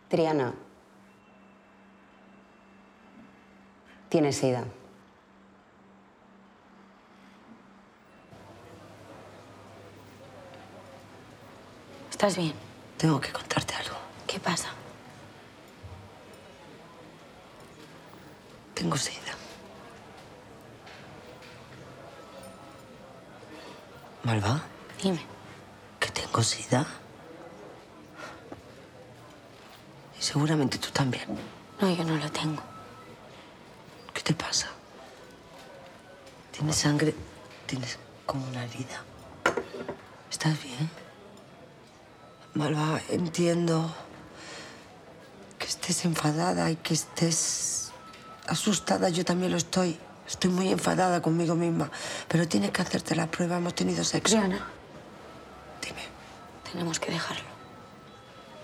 Triana, tienes SIDA. ¿Estás bien? Tengo que contarte algo. ¿Qué pasa? Tengo SIDA. Malva, Dime. que tengo SIDA. Y seguramente tú también. No, yo no lo tengo. ¿Qué te pasa? ¿Tienes sangre? ¿Tienes como una herida? ¿Estás bien? Malva, entiendo que estés enfadada y que estés asustada. Yo también lo estoy. Estoy muy enfadada conmigo misma. Pero tienes que hacerte la prueba. Hemos tenido sexo. Triana, Dime. tenemos que dejarlo.